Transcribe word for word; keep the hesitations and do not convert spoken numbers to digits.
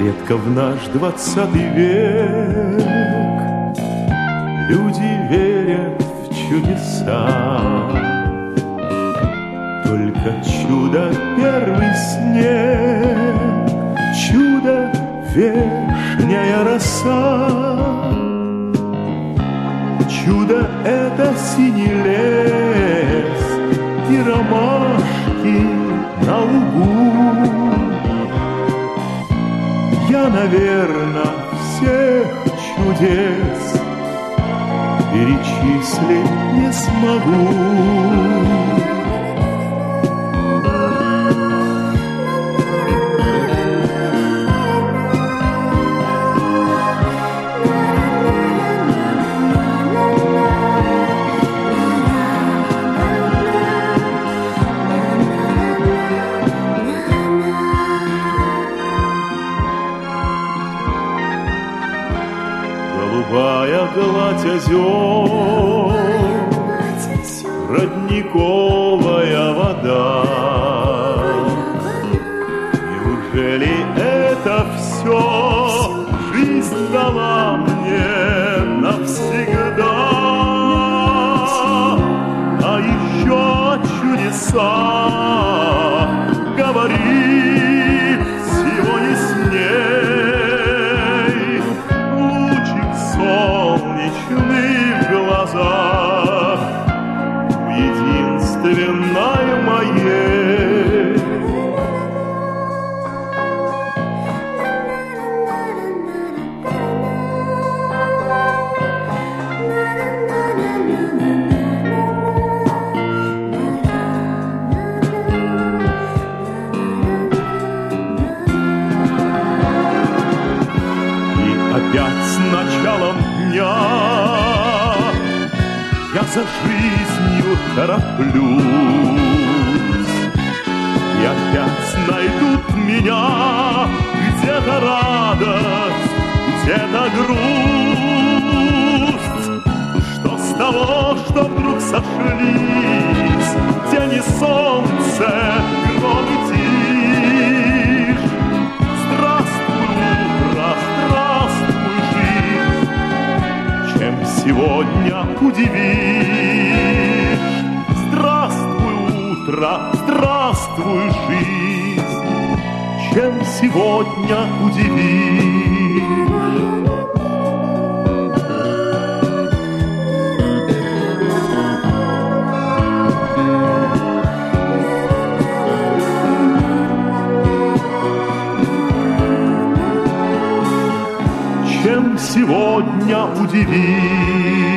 Нередко в наш двадцатый век люди верят в чудеса. Только чудо первый снег, чудо вешняя роса. Чудо — это синий лес и ромашки на лугу. Я, наверно, всех чудес перечислить не смогу. Голубая гладь озер, родниковая вода. Неужели это все жизнь дала мне навсегда? А еще чудеса, говорит, сегодня с ней. Лучик солнечный в глазах, в единственной моей. Опять с началом дня я за жизнью тороплюсь, и опять найдут меня где-то радость, где-то грусть. Что с того, что вдруг сошлись день и солнце, гром и тишь? Здравствуй, утро, здравствуй, жизнь, чем сегодня удивишь? Здравствуй, утро, здравствуй, жизнь, чем сегодня удивишь? Чем сегодня удивишь?